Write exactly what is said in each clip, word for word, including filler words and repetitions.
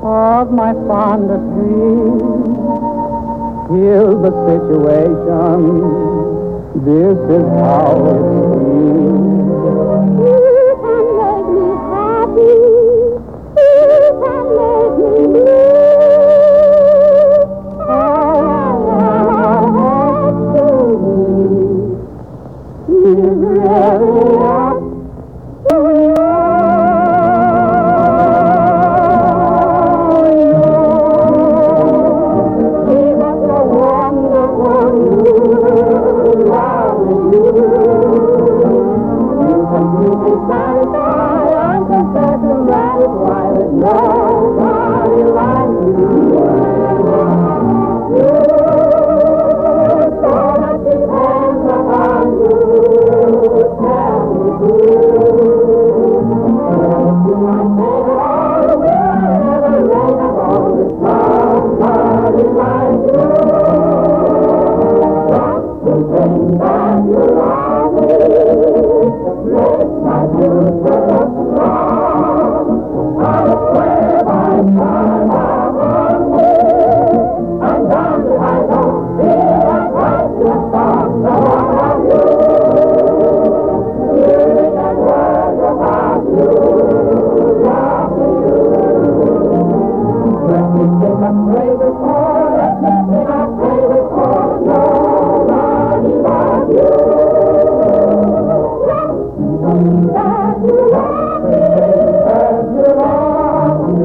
of my fondest dreams. Here's the situation, this is how it seems. You can make me happy, you can make me blue. All I have to be is really up to you. Nobody like you. So much depends upon you. Tell me who. I say all the world ever rain upon me. Somebody like you. Just to think that you love me makes my future look strong. I swear by time I'm on me. I'm bound if I don't feel like writing a song. So I love you. Living and words about you. Love you. Let me sing a pray before. Let me sing a pray before. Nobody but you. That you love me. That you love me.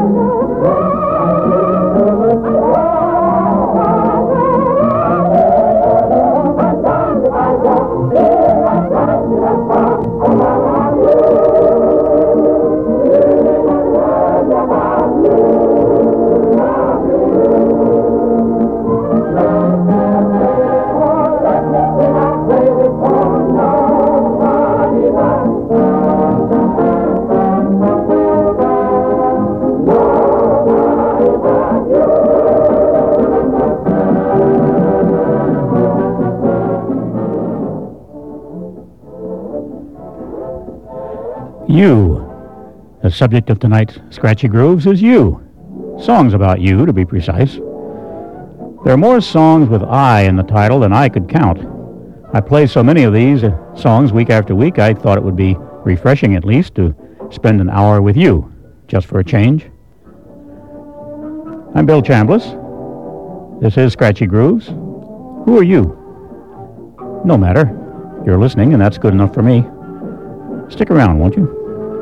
You. The subject of tonight's Scratchy Grooves is you. Songs about you, to be precise. There are more songs with I in the title than I could count. I play so many of these uh, songs week after week, I thought it would be refreshing at least to spend an hour with you, just for a change. I'm Bill Chambliss. This is Scratchy Grooves. Who are you? No matter. You're listening, and that's good enough for me. Stick around, won't you?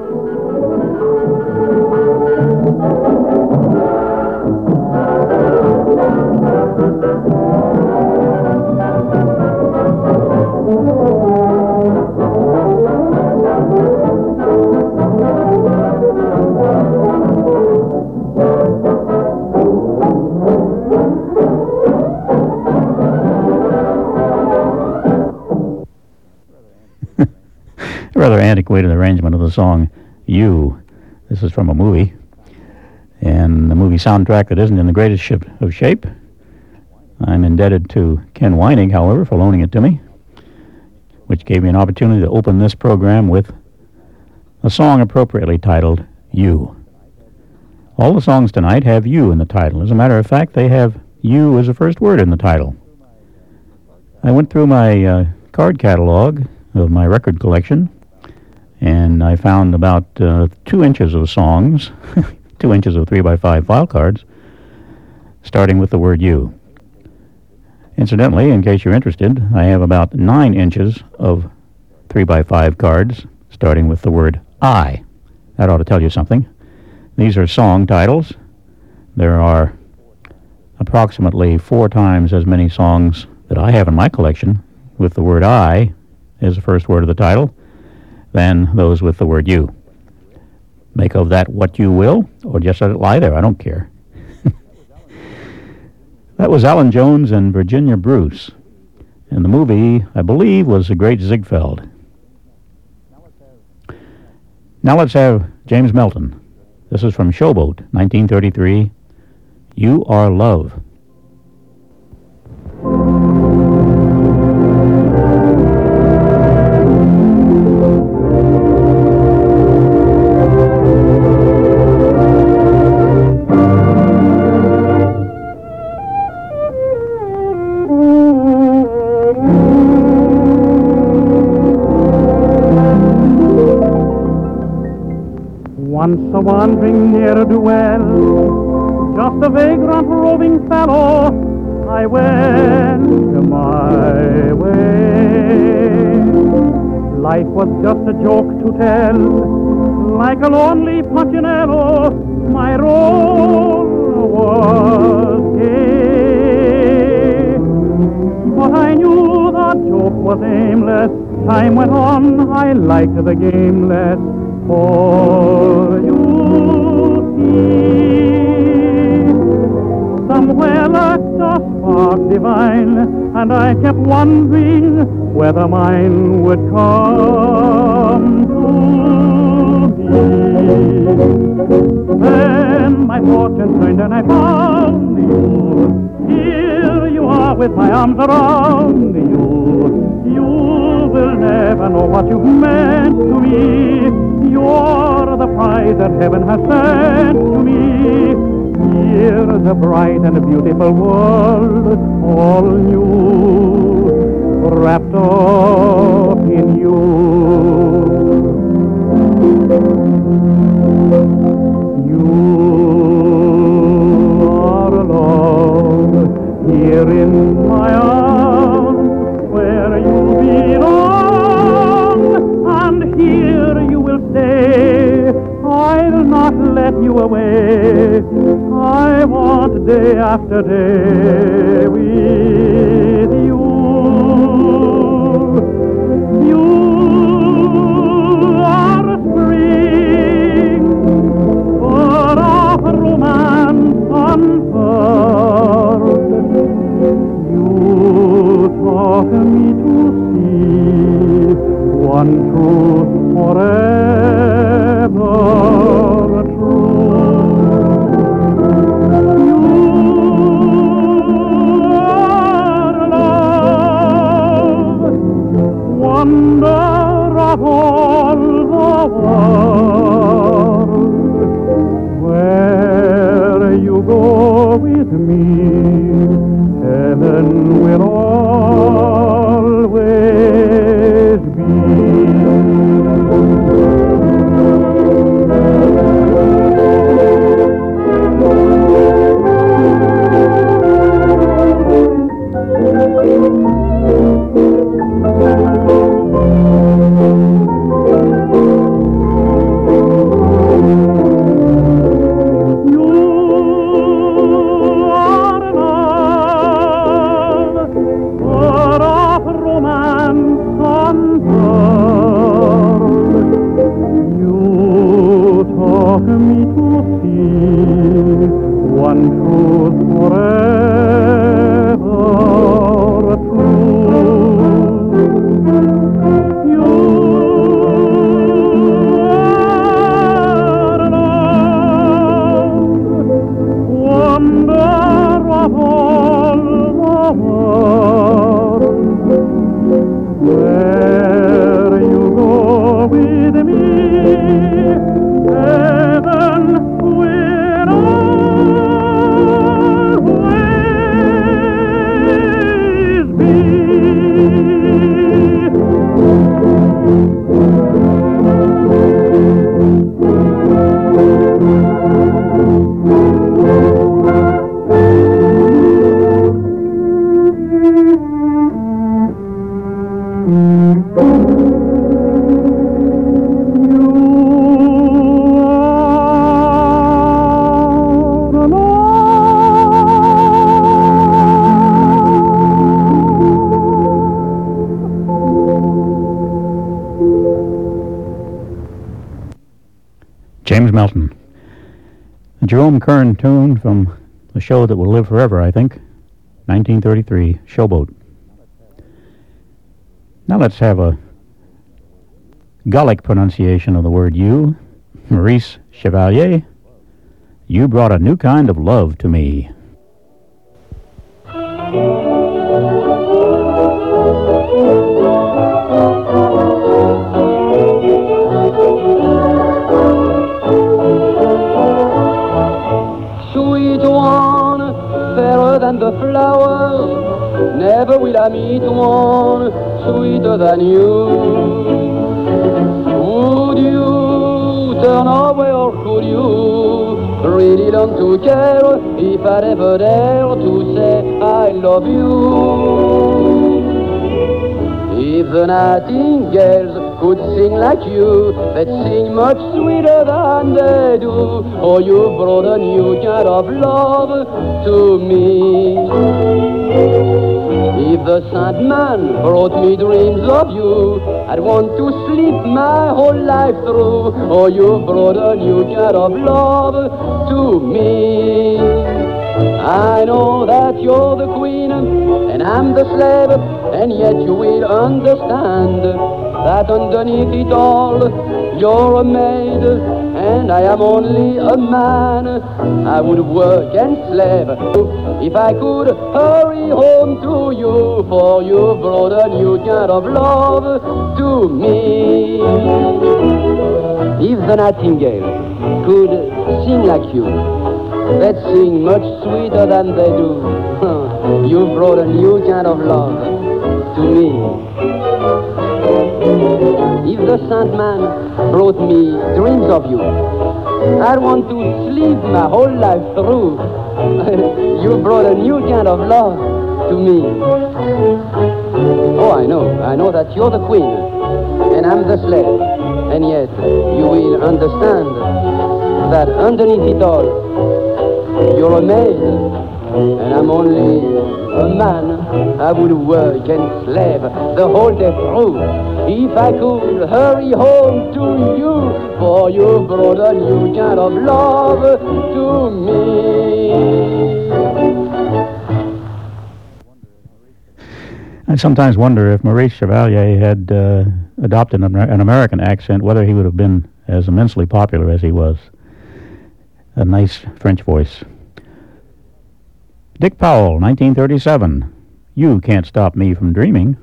Rather antiquated arrangement of the song You. This is from a movie, and the movie soundtrack that isn't in the greatest ship of shape. I'm indebted to Ken Weinig, however, for loaning it to me, which gave me an opportunity to open this program with a song appropriately titled You. All the songs tonight have you in the title. As a matter of fact, they have you as the first word in the title. I went through my uh, card catalog of my record collection, and I found about uh, two inches of songs, two inches of three by five file cards, starting with the word you. Incidentally, in case you're interested, I have about nine inches of three by five cards, starting with the word I. That ought to tell you something. These are song titles. There are approximately four times as many songs that I have in my collection with the word I as the first word of the title than those with the word you. Make of that what you will, or just let it lie there. I don't care. That was Alan Jones and Virginia Bruce. And the movie, I believe, was The Great Ziegfeld. Now let's have James Melton. This is from Showboat, nineteen thirty-three. You Are Love. wandering ne'er-do-well, just a vagrant roving fellow, I went my way. Life was just a joke to tell, like a lonely punchinello, my role was gay. But I knew the joke was aimless. Time went on, I liked the game less. For you see, somewhere lurked a spark divine, and I kept wondering whether mine would come to me. Then my fortune turned and I found you. Here you are with my arms around you. You will never know what you've meant to me. You're the prize that heaven has sent to me. Here's a bright and beautiful world, all new, wrapped up in you. You are alone here in my arms, where you belong, and here you will stay. I'll not let you away. I want day after day with you. You are a spring, full of romance unfurled. You taught me to see one truth forever true. You are love, wonder of all the world. Where you go with me, heaven will always be. James Melton. A Jerome Kern tune from the show that will live forever, I think, nineteen thirty-three, Showboat. Now let's have a Gallic pronunciation of the word you. Maurice Chevalier, you brought a new kind of love to me. Sweet one, fairer than the flowers, never will I meet one sweeter than you. Would you turn away, or could you really learn to care if I'd ever dare to say I love you? If the nightingales could sing like you, they'd sing much sweeter than they do. Oh, you brought a new kind of love to me. If the Sandman brought me dreams of you, I'd want to sleep my whole life through. Oh, you brought a new kind of love to me. I know that you're the queen and I'm the slave, and yet you will understand that underneath it all you're a maid and I am only a man. I would work and slave if I could hurry home to you, for you brought a new kind of love to me. If the nightingale could sing like you, they'd sing much sweeter than they do. You brought a new kind of love to me. If the Sandman brought me dreams of you, I'd want to sleep my whole life through. You brought a new kind of love to me. Oh, I know, I know that you're the queen and I'm the slave, and yet you will understand that underneath it all you're a maid, and I'm only a man. I would work and slave the whole day through if I could hurry home to you, for you brought a new kind of love to me. I sometimes wonder if Maurice Chevalier had uh, adopted an, an American accent, whether he would have been as immensely popular as he was. A nice French voice. Dick Powell, nineteen thirty-seven. You Can't Stop Me From Dreaming.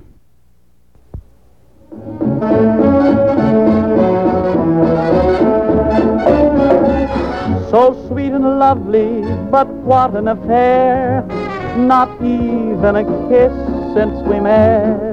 So sweet and lovely, but what an affair. Not even a kiss since we met.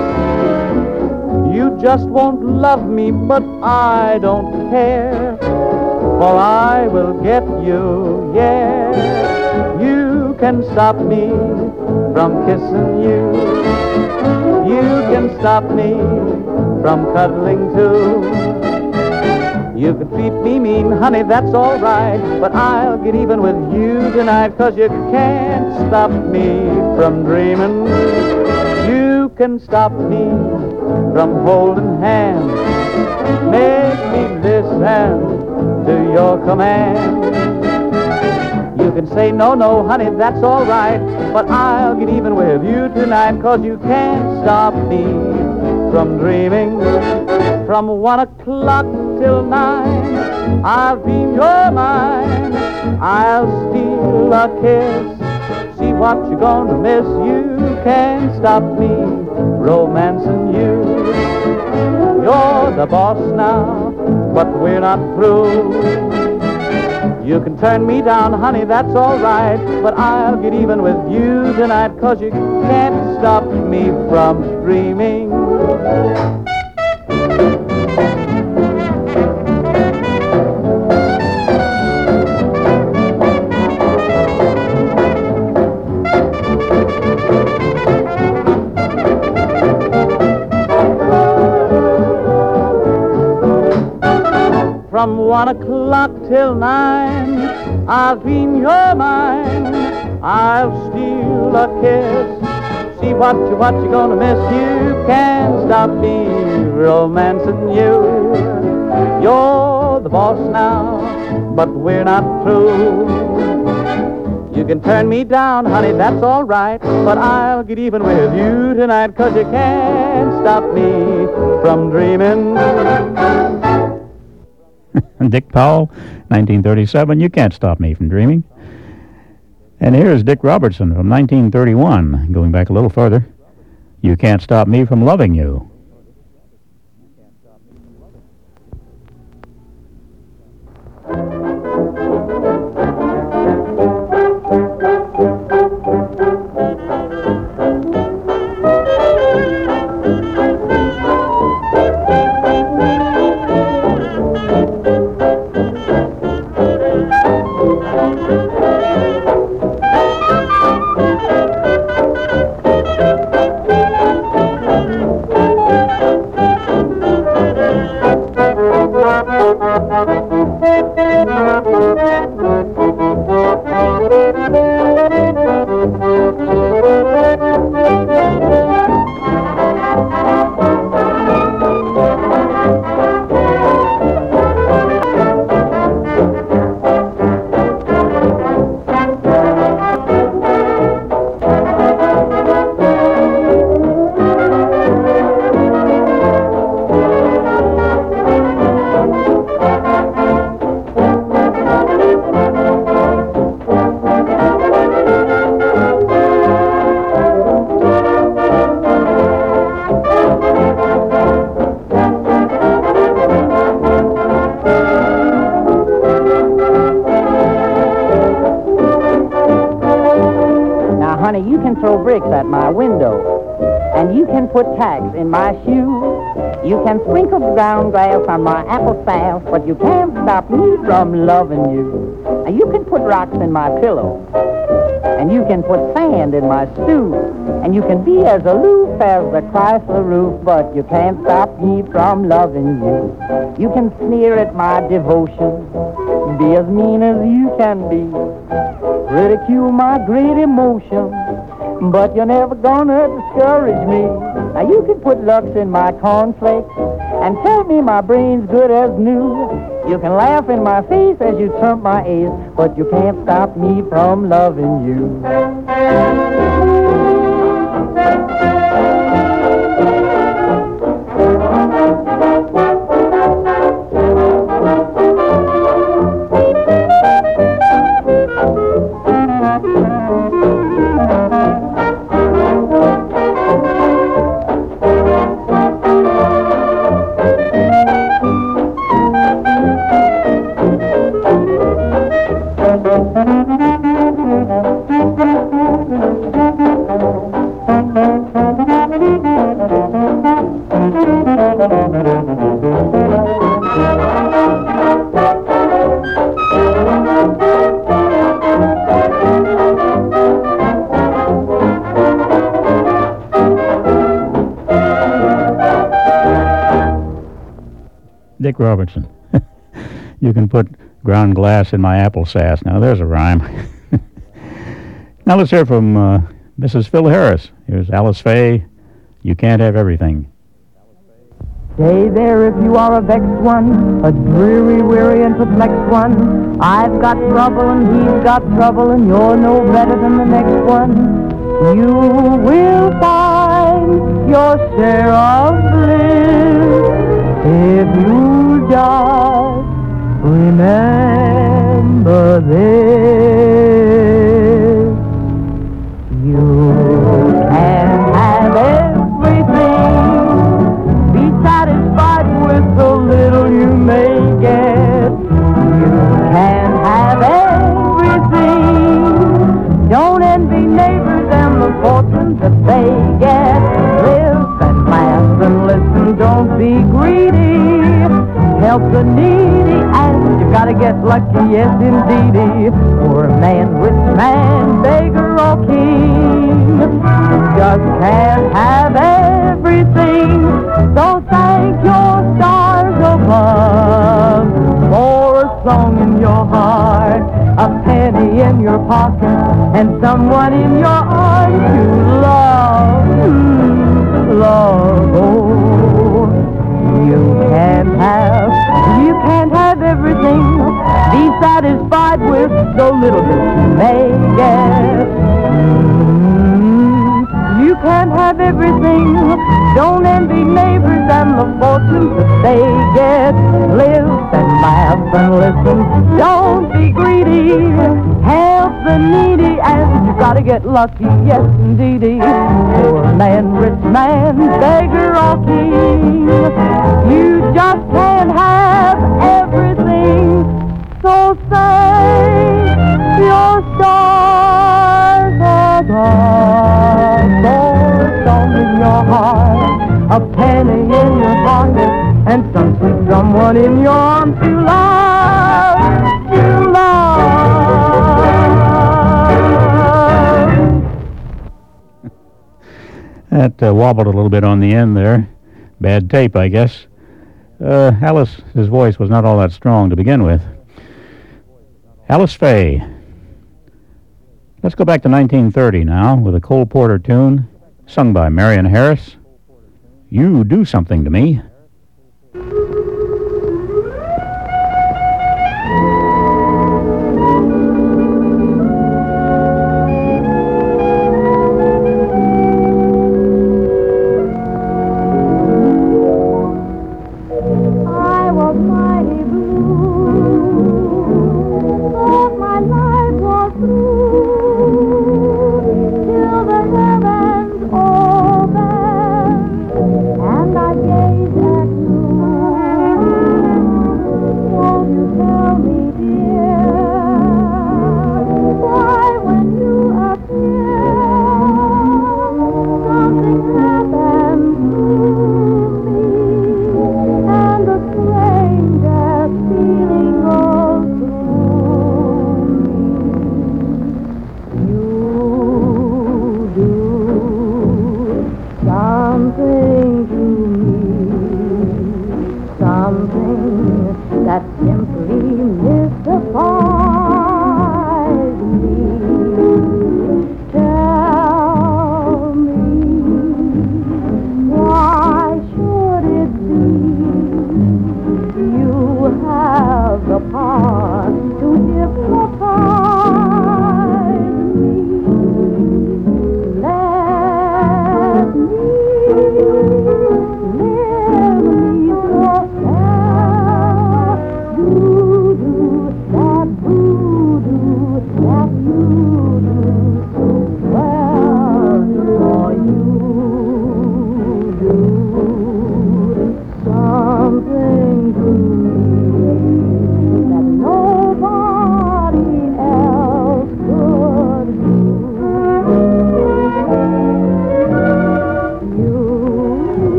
You just won't love me, but I don't care, for I will get you, yeah. You can stop me from kissing you. You can stop me from cuddling too. You can treat me mean, honey, that's all right, but I'll get even with you tonight, 'cause you can't stop me from dreaming. You can stop me from holding hands. Make me listen to your command. You can say, no, no, honey, that's all right, but I'll get even with you tonight, 'cause you can't stop me from dreaming. From one o'clock till nine, I'll be your mind. I'll steal a kiss, see what you're gonna miss. You can't stop me romancing you. You're the boss now, but we're not through. You can turn me down, honey, that's all right, but I'll get even with you tonight, 'cause you can't stop me from dreaming. From one o'clock till nine, I'll be in your mind. I'll steal a kiss, see what you what you gonna miss. You can't stop me romancing you. You're the boss now, but we're not through. You can turn me down, honey, that's all right, but I'll get even with you tonight, 'cause you can't stop me from dreaming. Dick Powell, nineteen thirty-seven, You Can't Stop Me From Dreaming. And here's Dick Robertson from nineteen thirty-one, going back a little further. You Can't Stop Me From Loving You. at my window. And you can put tags in my shoes. You can sprinkle brown grass on my apple staff, but you can't stop me from loving you. And you can put rocks in my pillow. And you can put sand in my stew. And you can be as aloof as the Chrysler roof, but you can't stop me from loving you. You can sneer at my devotion, be as mean as you can be, ridicule my great emotion, but you're never gonna discourage me. Now you can put Lux in my cornflakes and tell me my brain's good as new. You can laugh in my face as you trump my ace, but you can't stop me from loving you. Dick Robertson. You can put ground glass in my apple sass. Now there's a rhyme. Now let's hear from uh, Missus Phil Harris. Here's Alice Faye, You Can't Have Everything. Stay there if you are a vexed one, a dreary, weary, and perplexed one. I've got trouble and he's got trouble, and you're no better than the next one. You will find your share of bliss if you just remember this. You can have everything, be satisfied with the little you may get. You can have everything, don't envy neighbors and the fortunes that they get. Live and laugh and listen, don't be greedy. Help the needy, and you gotta get lucky, yes indeedy. For a man, rich man, beggar or king, you just can't have everything. So thank your stars above for a song in your heart, a penny in your pocket, and someone in your arms to love, mm, love. Oh, you can't have, you can't have everything. Be satisfied with so little that you may get. Mm, you can't have everything. Don't envy neighbors and the fortunes that they get. Live and laugh and listen. Don't be greedy. Help the needy, and you gotta get lucky, yes indeedy. Poor man, rich man, beggar or king, you just can't have everything. So thank your stars above for a song in your heart, a penny in your pocket, and some sweet someone in your arms to love, to love. That uh, wobbled a little bit on the end there. Bad tape, I guess. Uh, Alice's voice was not all that strong to begin with. Alice Faye. Let's go back to nineteen thirty now with a Cole Porter tune sung by Marion Harris. You Do Something to Me. Till the heavens opened, and I gazed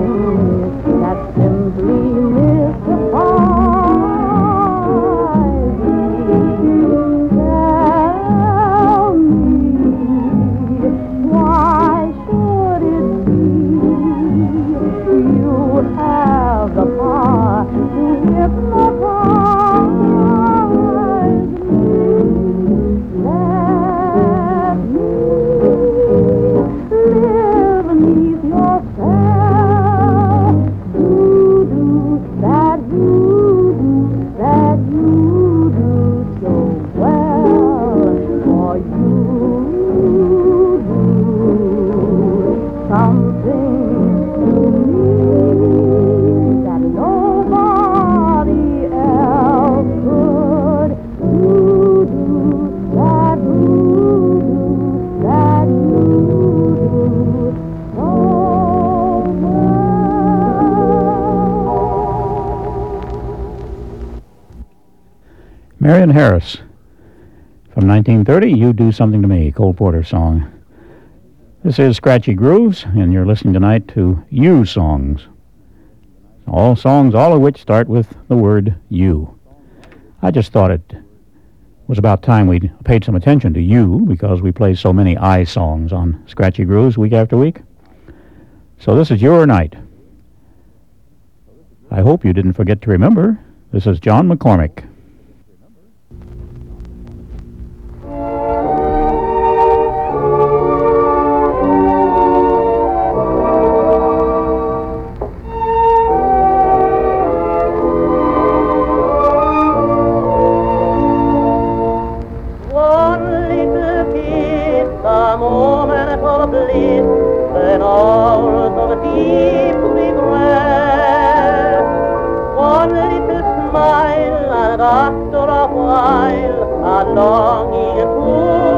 that simply mystifies me. Tell me, why should it be you have the power to hypnotize me? Let me live beneath your spell. Voodoo, that voodoo, that you do so well. For you do something to me that nobody else could. Voodoo, that voodoo, that you do so well. Marion Harris, from nineteen thirty, You Do Something to Me, Cole Porter song. This is Scratchy Grooves, and you're listening tonight to You songs. All songs, all of which start with the word you. I just thought it was about time we paid some attention to you, because we play so many I songs on Scratchy Grooves week after week. So this is your night. I hope you didn't forget to remember, this is John McCormick. One little kiss, a moment of bliss, then hours of deep regret. One little smile, and after a while, a longing to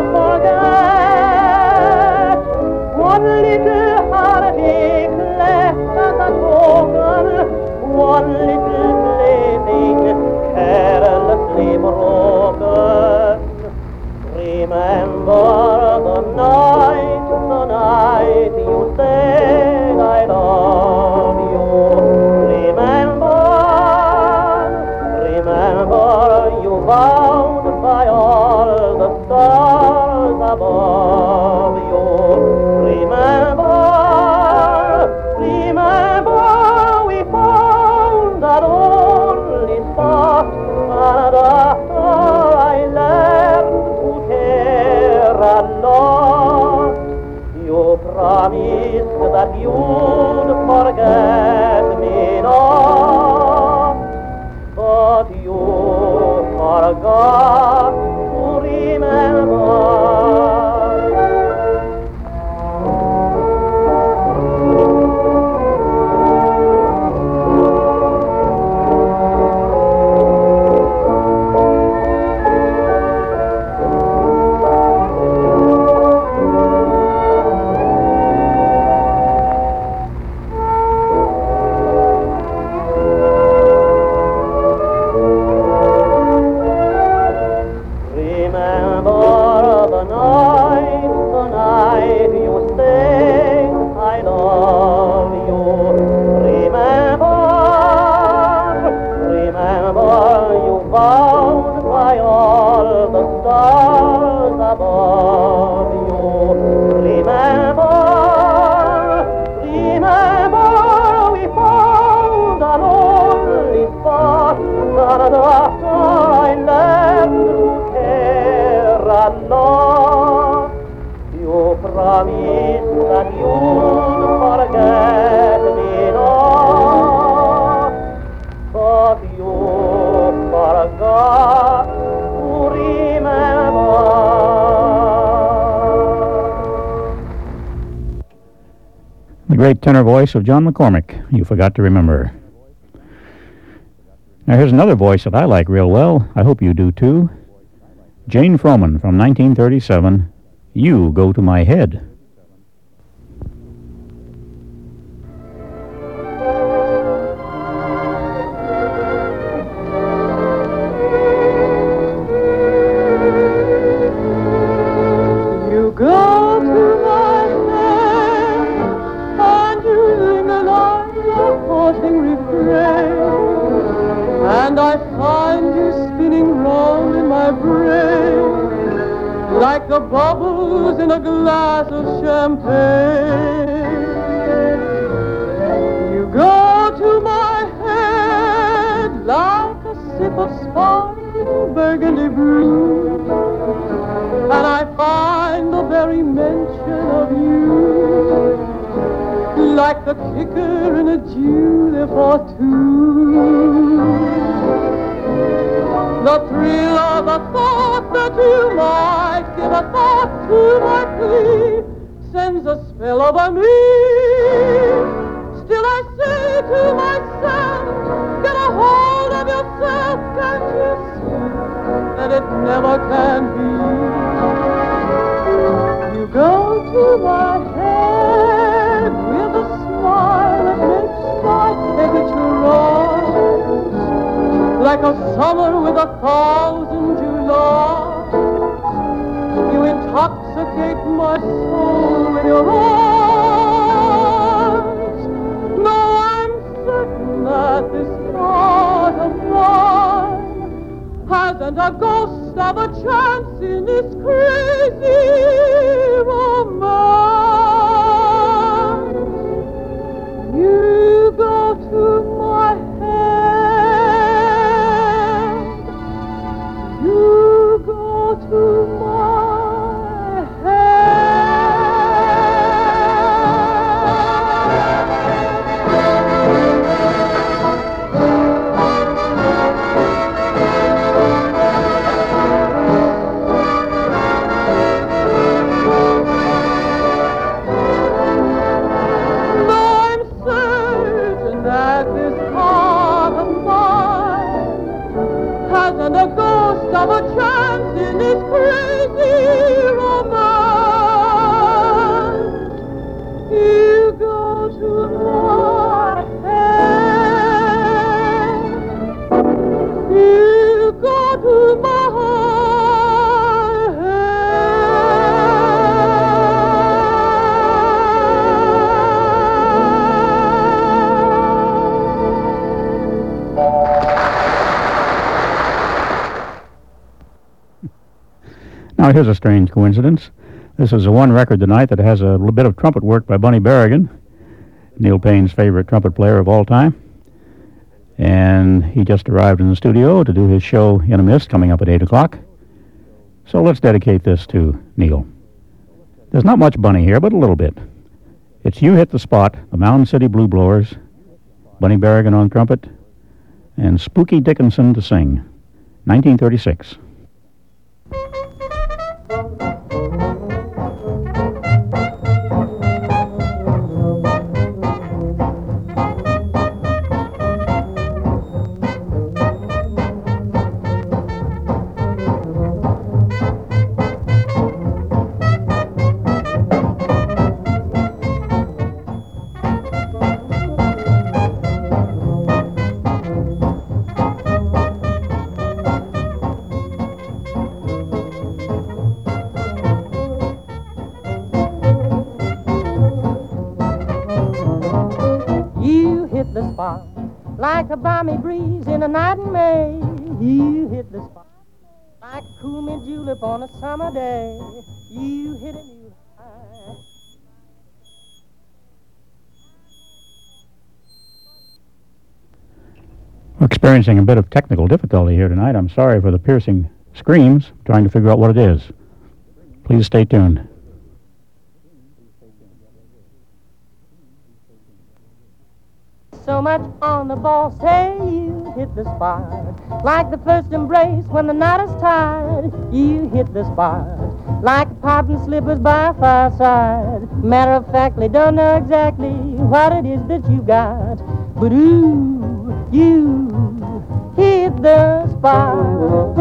forget. One little heartache left as a token, one little plaything carelessly broken. Remember the night, the night you said I love you. Remember, remember you vowed by all the stars above you. Remember, remember we found that only spot, and after I left alone, you promised that you'd forget me not, but you forgot to remember. The great tenor voice of John McCormick, You Forgot to Remember. Now here's another voice that I like real well. I hope you do too. Jane Froman from nineteen thirty-seven, You Go to My Head. You go to my head, and you sing the night haunting refrain, and I find you spinning round in my brain like the bubbles in a glass of champagne. You go to my head like a sip of sparkling burgundy brew, and I find the very mention of you like the kicker in a Julie for two. The thrill of the thought that you might give a thought to my plea sends a spell over me. Still I say to myself, get a hold of yourself, can't you see that it never can be? You go to my head with a smile that makes my temperature rise, like a summer with a thousand Julys. You intoxicate my soul with your eyes. No, I'm certain that this heart of mine hasn't a ghost of a chance in this crazy romance. You go to my head. You go to my and a ghost of a chance in this crazy romance. You go to my head. You go to my Now, here's a strange coincidence. This is the one record tonight that has a little bit of trumpet work by Bunny Berrigan, Neil Payne's favorite trumpet player of all time. And he just arrived in the studio to do his show In a Mist, coming up at eight o'clock. So let's dedicate this to Neil. There's not much Bunny here, but a little bit. It's You Hit the Spot, the Mound City Blue Blowers, Bunny Berrigan on trumpet, and Spooky Dickinson to sing. nineteen thirty-six. Like a balmy breeze in a night in May, you hit the spot. Like a cool mint julep on a summer day, you hit a new high. We're experiencing a bit of technical difficulty here tonight. I'm sorry for the piercing screams, trying to figure out what it is. Please stay tuned. So much on the ball, say you hit the spot. Like the first embrace when the night is tired, you hit the spot. Like a pipe and slippers by a fireside. Matter of factly, don't know exactly what it is that you got, but ooh, you hit the spot.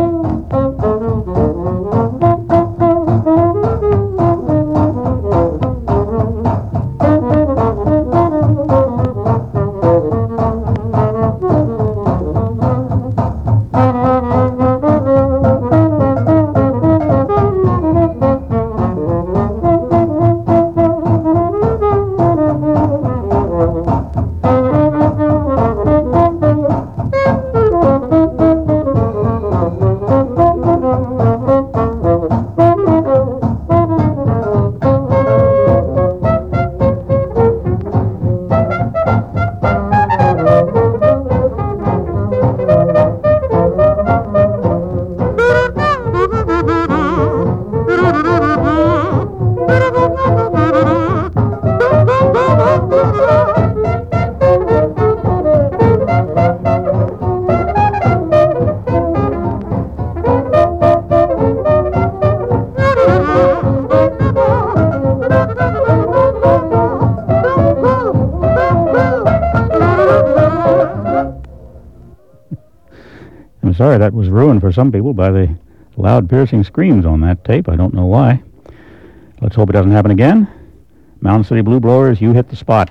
I'm sorry that was ruined for some people by the loud, piercing screams on that tape. I don't know why. Let's hope it doesn't happen again. Mound City Blue Blowers, You Hit the Spot.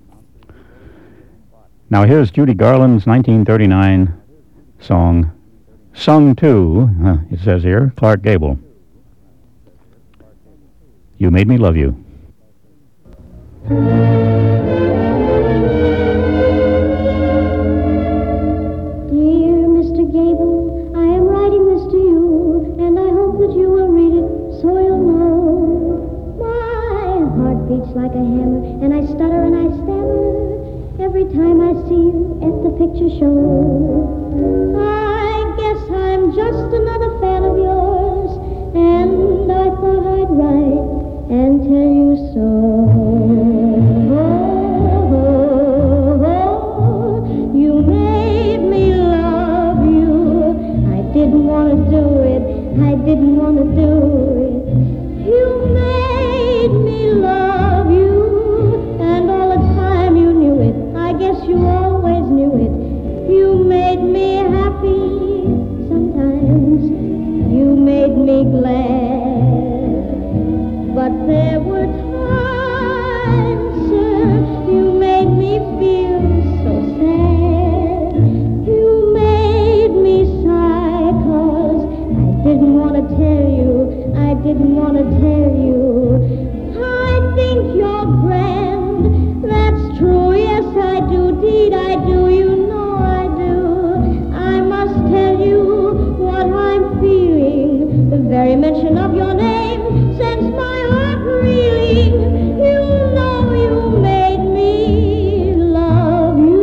Now here's Judy Garland's nineteen thirty-nine song, sung to, uh, it says here, Clark Gable. You Made Me Love You. Dear Mister Gable, I am writing this to you, and I hope that you will read it so you'll know. My heart beats like a hammer, and I stutter and I stammer every time I see you at the picture show. I guess I'm just another fan of yours, and I thought I'd write and tell you so. You made me love you. I didn't want to do it. I didn't want to do it. You made me love you, and all the time you knew it. I guess you always knew it. You made me happy sometimes. You made me glad. But there were times, sir, you made me feel so sad. You made me sigh, 'cause I didn't want to tell you, I didn't want to tell you. I think you're grand, that's true, yes I do, deed I do, you know I do. I must tell you what I'm feeling, the very mention of your name sends my heart reeling. You know you made me love you.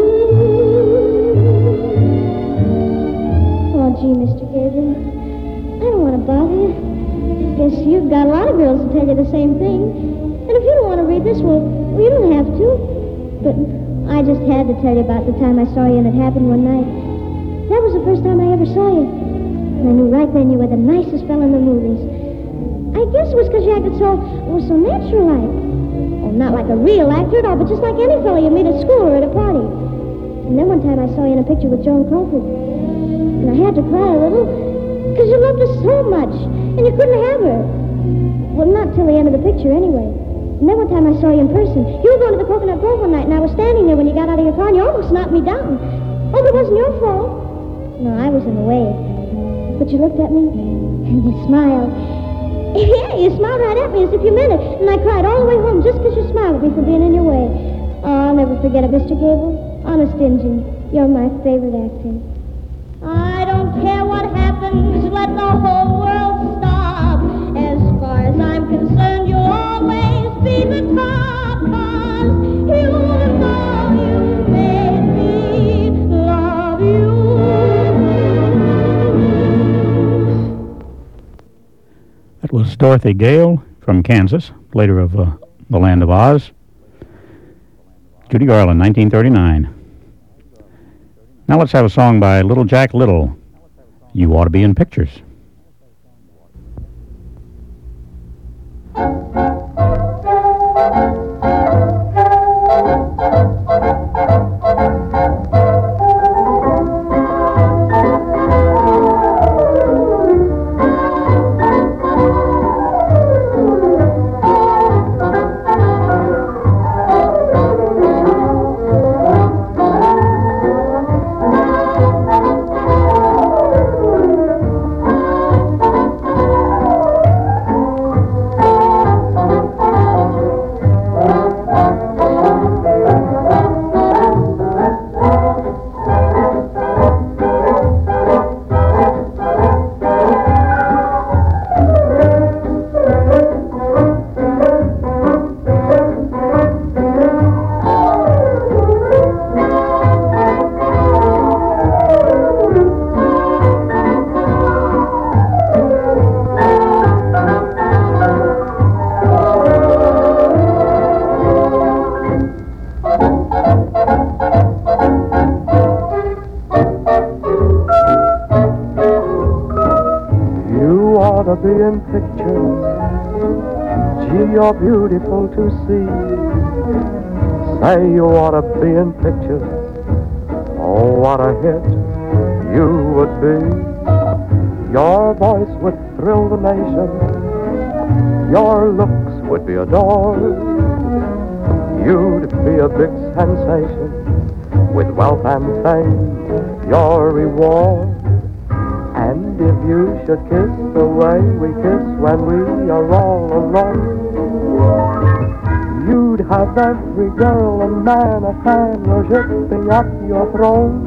Oh, gee, Mister Gabriel, I don't want to bother you. Guess you've got a lot of girls to tell you the same thing. And if you don't want to read this, well, well, you don't have to. But I just had to tell you about the time I saw you and it happened one night. That was the first time I ever saw you. And I knew right then you were the nicest fellow in the movies. I guess it was because you acted so, oh, so natural-like. Oh, not like a real actor at all, but just like any fellow you meet at school or at a party. And then one time I saw you in a picture with Joan Crawford. And I had to cry a little, because you loved her so much, and you couldn't have her. Well, not till the end of the picture, anyway. And then one time I saw you in person. You were going to the Coconut Grove one night, and I was standing there when you got out of your car, and you almost knocked me down. Oh, but it wasn't your fault. No, I was in the way. But you looked at me, and you smiled. Yeah, you smiled right at me as if you meant it. And I cried all the way home just because you smiled at me for being in your way. Oh, I'll never forget it, Mister Gable. Honest Injun, you're my favorite actor. I don't care what happens, let the whole world stop. As far as I'm concerned, you'll always be the top, 'cause you know you made me love you. That was Dorothy Gale from Kansas, later of uh, the Land of Oz. Judy Garland, nineteen thirty-nine. Now let's have a song by Little Jack Little, You Ought to Be in Pictures. Be in pictures, gee, you're beautiful to see. Say you ought to be in pictures, oh, what a hit you would be. Your voice would thrill the nation. Your looks would be adored. You'd be a big sensation with wealth and fame, your reward. And if you should kiss the way we kiss when we are all alone, you'd have every girl and man a fan worshipping at your throne.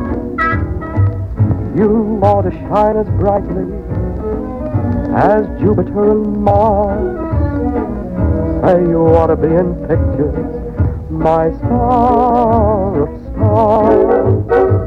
You ought to shine as brightly as Jupiter and Mars. Say you ought to be in pictures, my star of stars.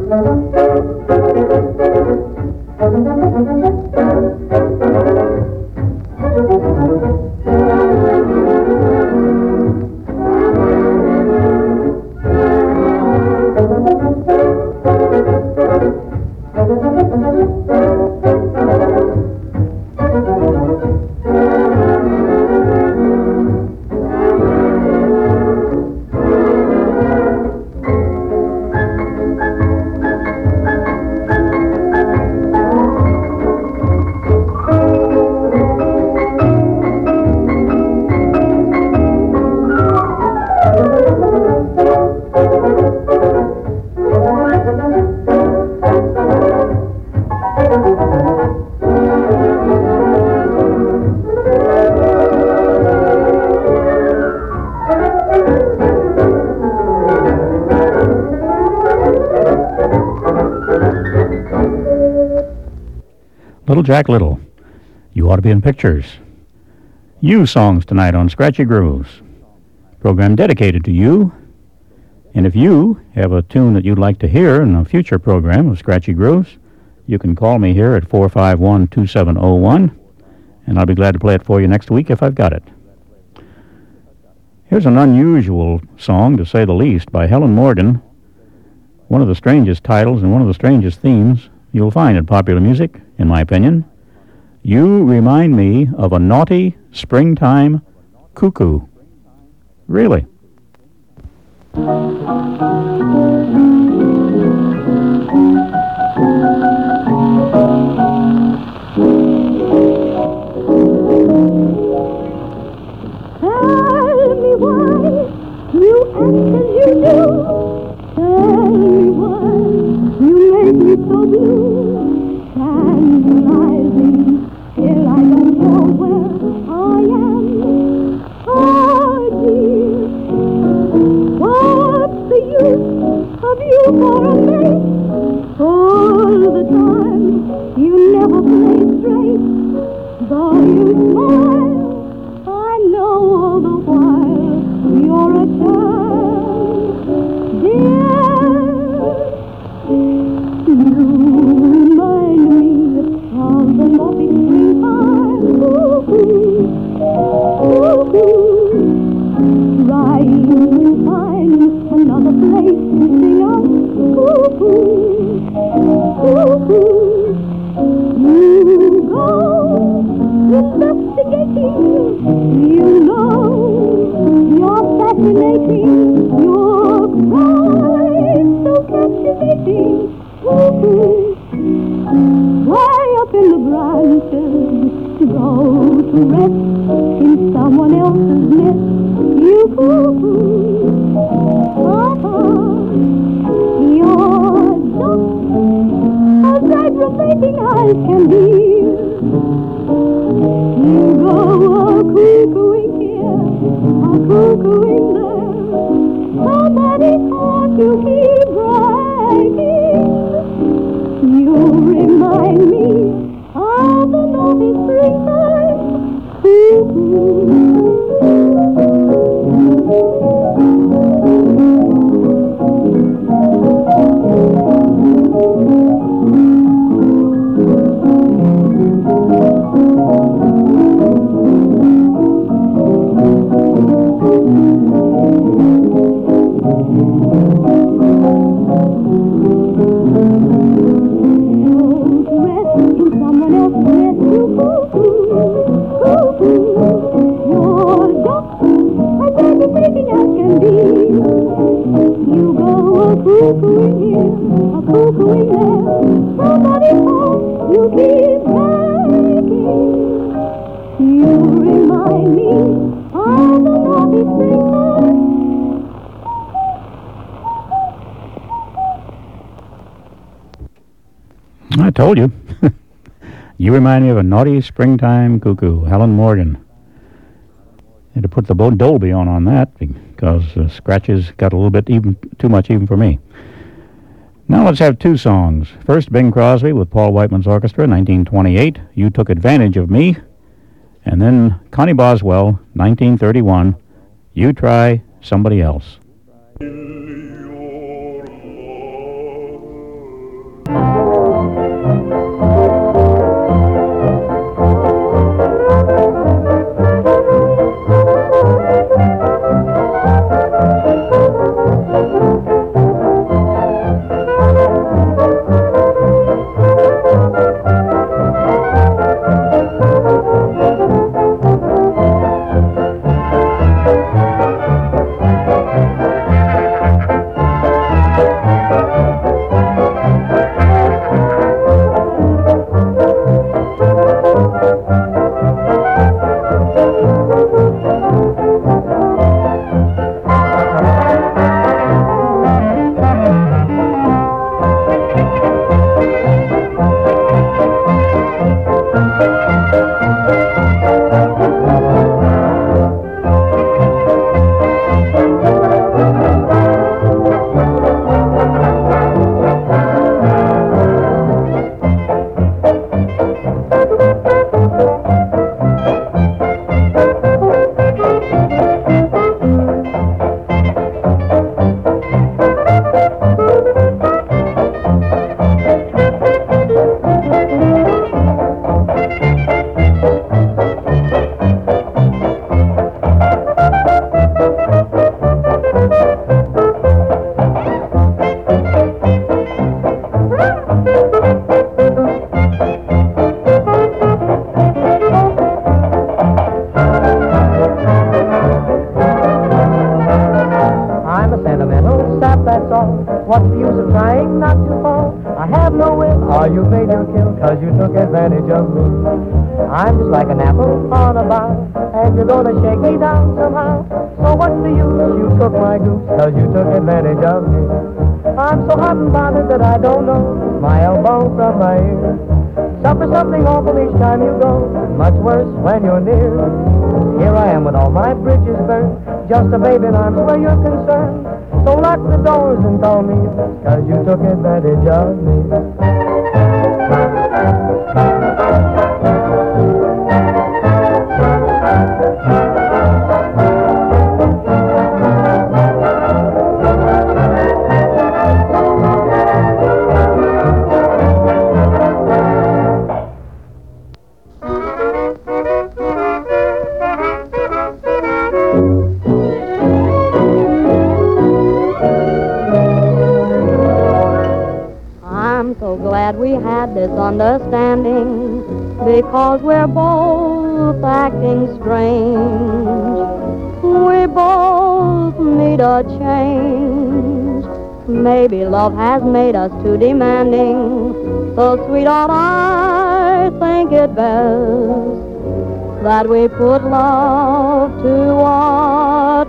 Little Jack Little, You Ought to Be in Pictures. You songs tonight on Scratchy Grooves. Program dedicated to you. And if you have a tune that you'd like to hear in a future program of Scratchy Grooves, you can call me here at four five one, two seven zero one, and I'll be glad to play it for you next week if I've got it. Here's an unusual song, to say the least, by Helen Morgan. One of the strangest titles and one of the strangest themes you'll find in popular music, in my opinion. You remind me of a naughty springtime cuckoo. Really? Tell me why you act as you do. Tell me why you make me so blue. Tantalizing, till I don't know where I am. Oh dear, what's the use of you for a mate? All the time you never play straight. Though you smile, I know all the while you're a child, dear. You remind me of the naughty springtime, ooh-hoo, ooh-hoo. Trying to find another place to sing out, ooh-hoo, ooh-hoo. You go investigating, you know you're fascinating, your cry so captivating. Ooh-hoo. Way up in the branches, to go to rest in someone else's nest. You cuckoo, uh-huh. You're just as aggravating as can be. You go a cuckooing here, a cuckooing there. Somebody's heart you keep breaking. You remind me of the naughty springtime. Ooh, ooh. cuckooing here, a cuckooing there. Somebody home, you keep breaking. You remind me of the naughty springtime. I told you. You remind me of a naughty springtime cuckoo, Helen Morgan. Had to put the Bo- Dolby on on that because uh, scratches got a little bit even too much even for me. Now let's have two songs. First, Bing Crosby with Paul Whiteman's Orchestra, nineteen twenty-eight, You Took Advantage of Me. And then Connie Boswell, nineteen thirty-one, You Try Somebody Else. What's the use of trying not to fall? I have no wit, or you made your kill, cause you took advantage of me. I'm just like an apple on a bough, and you're gonna shake me down somehow. So what's the use? You took my goose, cause you took advantage of me. I'm so hot and bothered that I don't know my elbow from my ear. Suffer something awful each time you go, much worse when you're near. Here I am with all my bridges burned, just a babe in arms where you're concerned. So lock the doors and call me, cause you took advantage of me. We had this understanding because we're both acting strange. We both need a change. Maybe love has made us too demanding. So, sweetheart, I think it best that we put love to our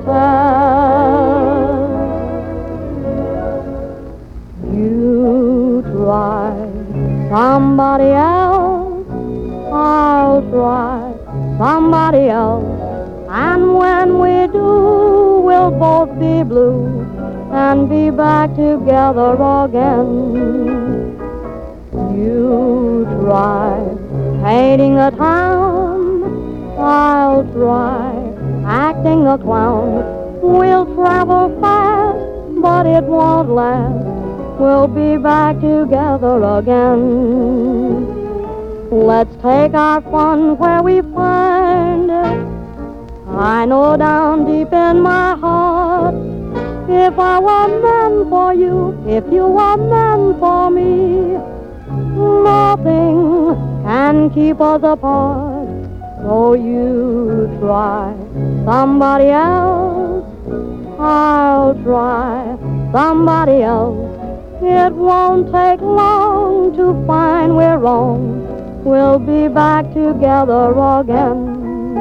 test. You try somebody else, I'll try somebody else, and when we do, we'll both be blue and be back together again. You try painting a town, I'll try acting a clown. We'll travel fast, but it won't last. We'll be back together again. Let's take our fun where we find it. I know down deep in my heart, if I were meant for you, if you were meant for me, nothing can keep us apart. So you try somebody else, I'll try somebody else. It won't take long to find we're wrong. We'll be back together again.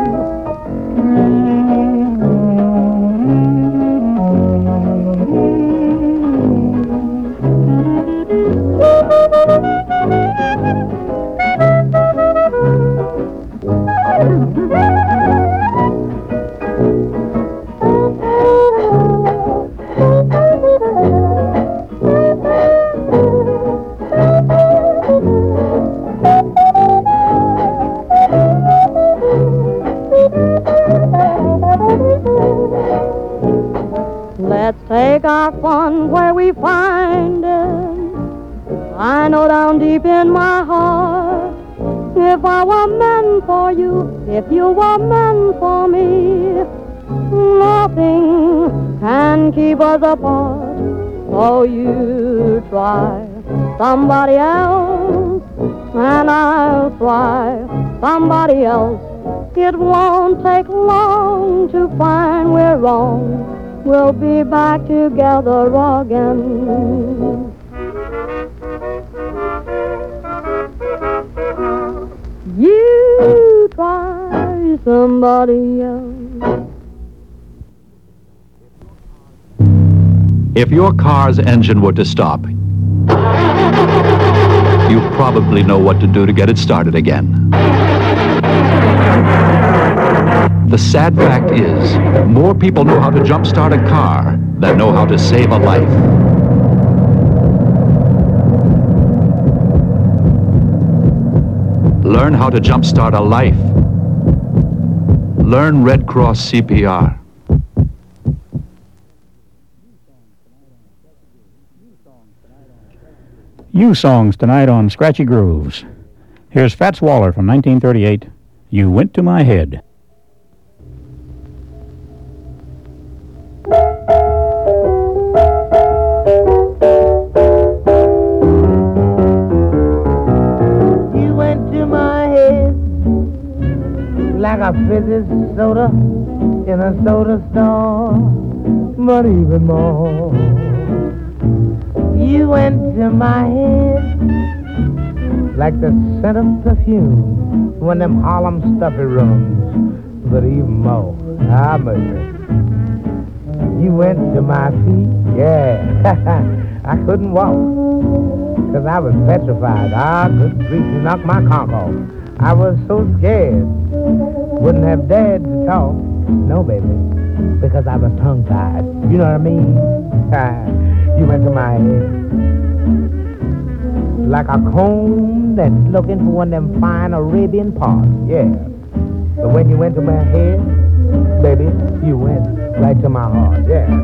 Let's take our fun where we find it. I know down deep in my heart, if I were meant for you, if you were meant for me, nothing can keep us apart. So you try somebody else, and I'll try somebody else. It won't take long to find we're wrong. We'll be back together again. You try somebody else. If your car's engine were to stop, you probably know what to do to get it started again. The sad fact is, more people know how to jumpstart a car than know how to save a life. Learn how to jumpstart a life. Learn Red Cross C P R. You songs tonight on Scratchy Grooves. Here's Fats Waller from nineteen thirty-eight, You Went to My Head. You went to my head like a fizzy soda in a soda store, but even more. You went to my head like the scent of perfume when them Harlem stuffy rooms, but even more. Ah, baby. You went to my feet, yeah. I couldn't walk, cause I was petrified. Ah, good grief, you knocked my conch off. I was so scared, wouldn't have dared to talk. No, baby, because I was tongue-tied. You know what I mean? You went to my head like a comb that's looking for one of them fine Arabian parts, yeah. But when you went to my head, baby, you went right to my heart, yeah.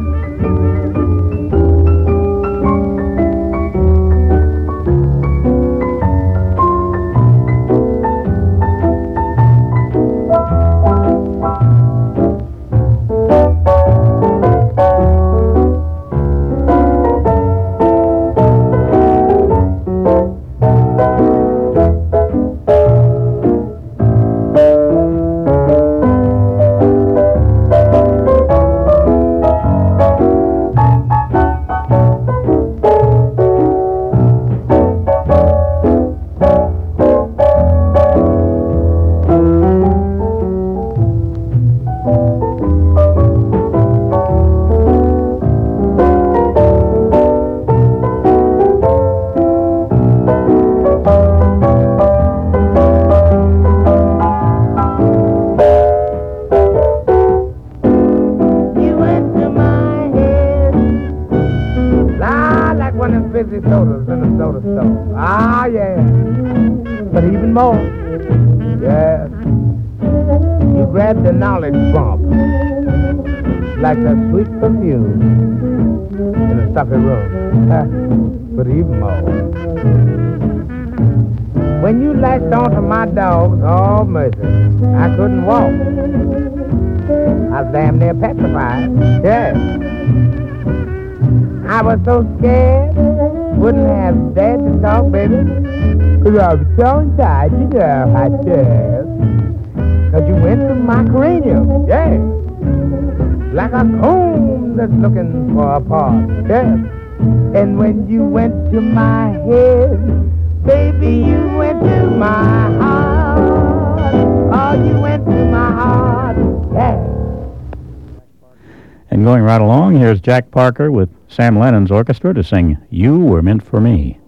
Like a sweet perfume in a stuffy room, but even more. When you latched onto my dogs, oh mercy, I couldn't walk. I was damn near petrified, yeah. I was so scared, wouldn't have dared to talk, baby, cause I was tongue-tied, you know, I just. Cause you went to my cranium, yeah. Like a comb that's looking for a part, yes. And when you went to my head, baby, you went to my heart. Oh, you went to my heart, yeah. And going right along, here's Jack Parker with Sam Lennon's orchestra to sing You Were Meant for Me.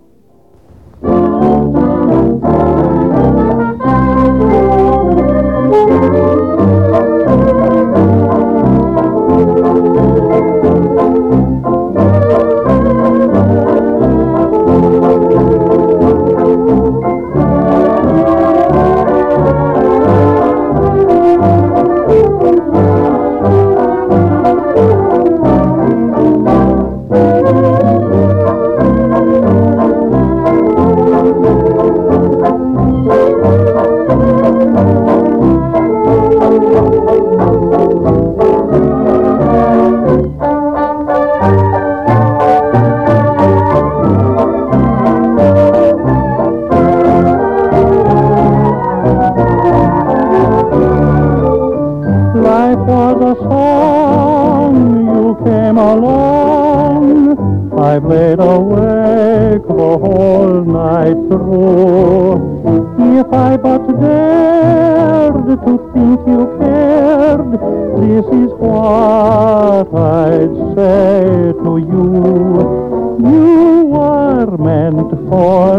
I've laid awake the whole night through. If I but dared to think you cared, this is what I'd say to you. You were meant for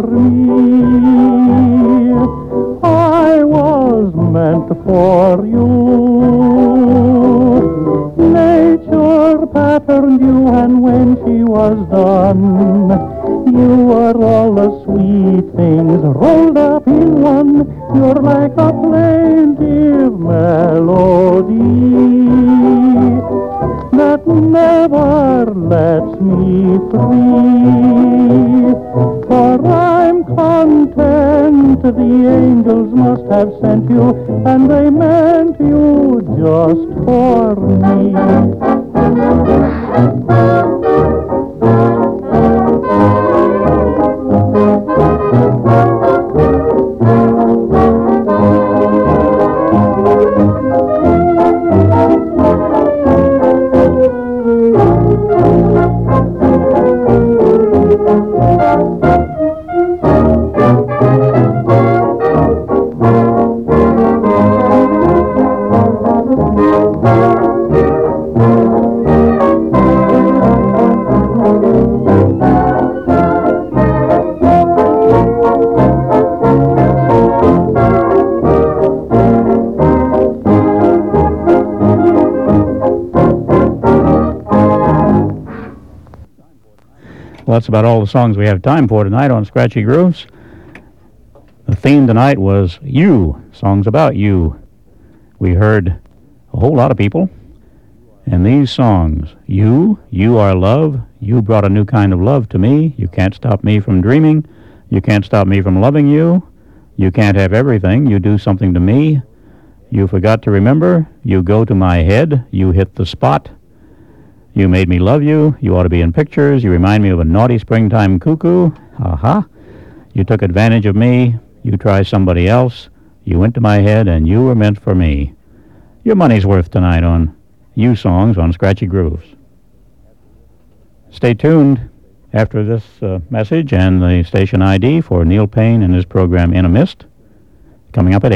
me. I was meant for you. Nature patterned you, and when she was done, you were all the sweet things rolled up in one. You're like a plaintive melody that never lets me free. For I'm content the angels must have sent you, and they meant you just for me. Well, that's about all the songs we have time for tonight on Scratchy Grooves. The theme tonight was You, songs about you. We heard a whole lot of people, and these songs, You, You Are Love, You Brought a New Kind of Love to Me, You Can't Stop Me from Dreaming, You Can't Stop Me from Loving You, You Can't Have Everything, You Do Something to Me, You Forgot to Remember, You Go to My Head, You Hit the Spot, You Made Me Love You, You Ought to Be in Pictures, You Remind Me of a Naughty Springtime Cuckoo, aha, You Took Advantage of Me, You Try Somebody Else, You Went to My Head, and You Were Meant for Me. Your money's worth tonight on You songs on Scratchy Grooves. Stay tuned after this uh, message and the station I D for Neil Payne and his program In a Mist, coming up at eight.